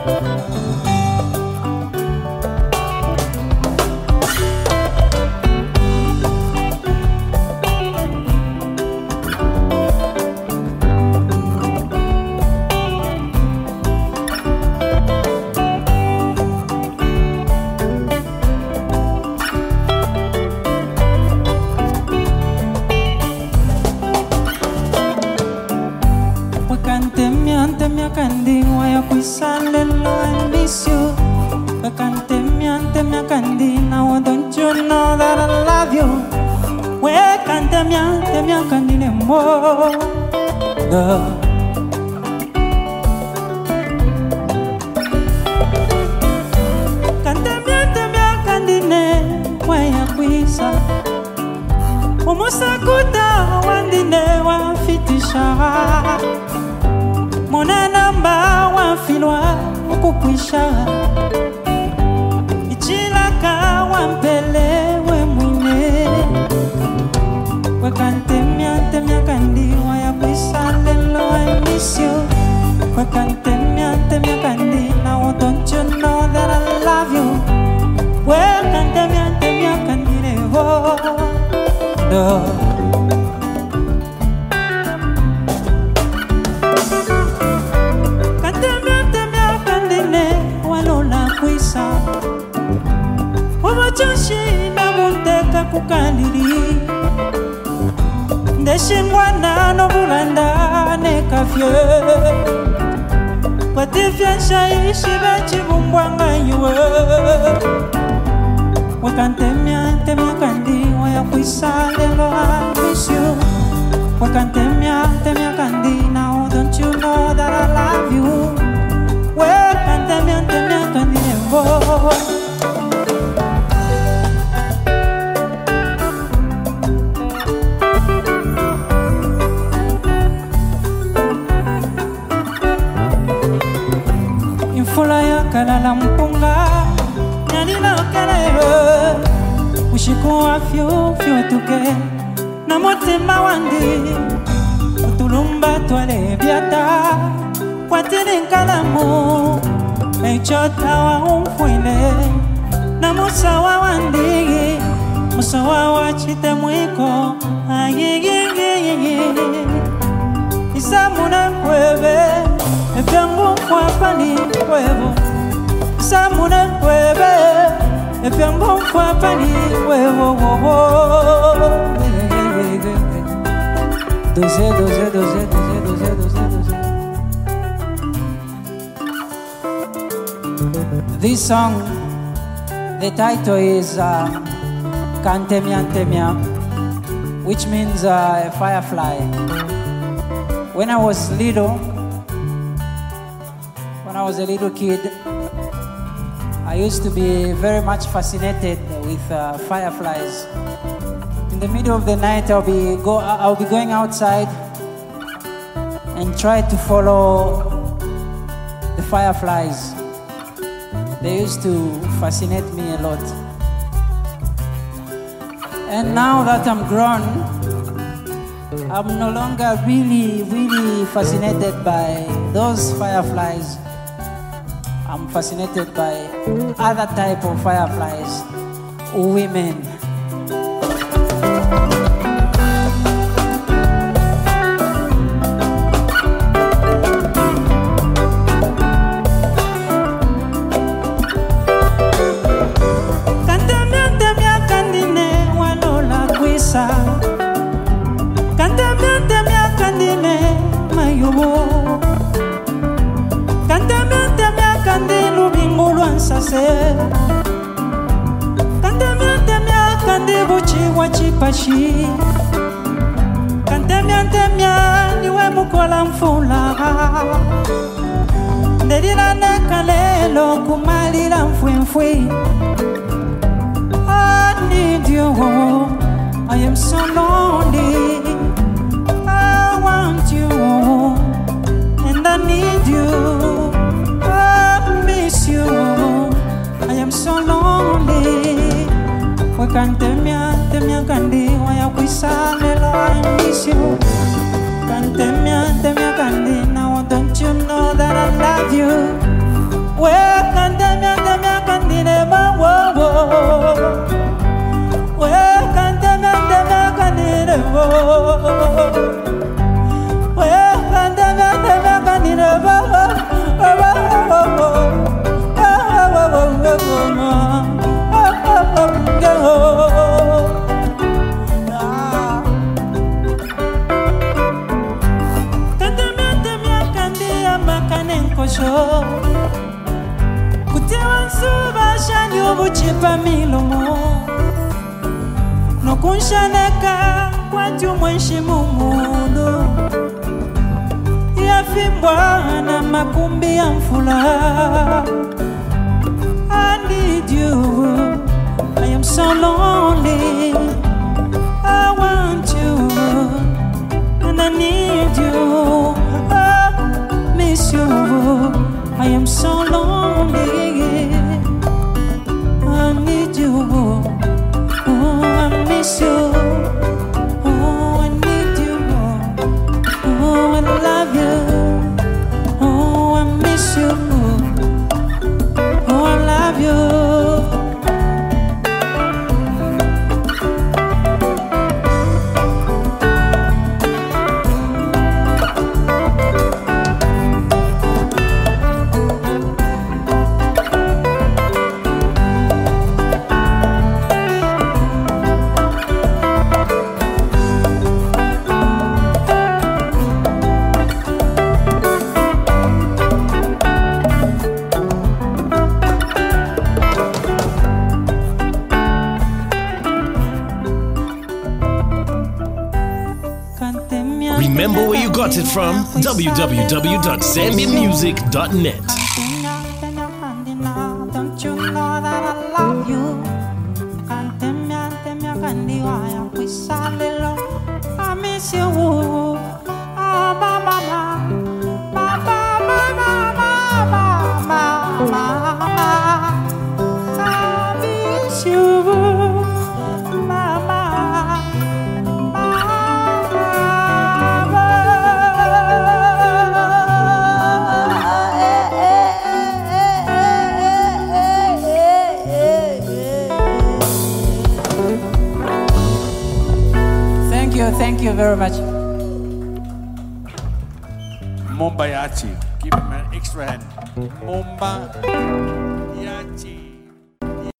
Kandi waya kuisale lo I miss you. Wakante miante kandi now don't you know that I love you. Wakante miante kandi ne mo. Kante miante kandi ne waya kuisa. Umusakuta wandine wa fitisha. Mona namba wa filwa ukukwisha ichilaka wa mpele we mwine wakante miante kandi waya kwisha lelo I miss you. Wakante miante kandi now don't you know that I love you. Wakante miante kandi nevo Wabachashi na munteka kukaniri Ndeshingwana no bulanda ne kafye Watifya shaishi bachi bumbwanga yuwe Wakante miante kandi waya kuisa lelo I miss you. Wakante miante kandi now don't you know that I love you. Wakante miante kandi nevo Kalala mpunga Nyanina kalero Ushiku wa fyo tuke Na motema wandi Utulumba tuale biata Watini nkalamu Eichota wa umfwile Na musawa wandi Musawa wa chite mwiko Ayigigigigi Isamuna kwebe Efyangu kwa pani kwevo Samuna kwebe Efyangu kwa pani kwevo Doze This song, the title is Kantemia Temia, which means a firefly. When I was a little kid, I used to be very much fascinated with fireflies. In the middle of the night, I'll be going outside and try to follow the fireflies. They used to fascinate me a lot. And now that I'm grown, I'm no longer really fascinated by those fireflies. I'm fascinated by other type of fireflies, women. Kantemia kandi buchi wachipashi Kantemia niwe mukola mfula Ndelila nekalelo kumalila mfwemfwe I need you, I am so lonely. I want you and I need you. I miss you, I am so lonely. Wakantemia kandi waya kuisalelo I miss you. Kantemia kandi now don't you know that I love you. Kutewa nsuba shani ubuchipa milomo Nokunshaneka watu mwishimu mundu Yafimbwa na makumbi ya mfula I need you I am so lonely I want you and I need you I miss you I am so lonely I need you oh I miss you oh I need you oh I love you oh I miss you oh I love you Remember where you got it from? www.zambiamusic.net. Don't you know that I love you? I miss you. I miss you. Thank you very much. Mombayachi, give him an extra hand. Momba.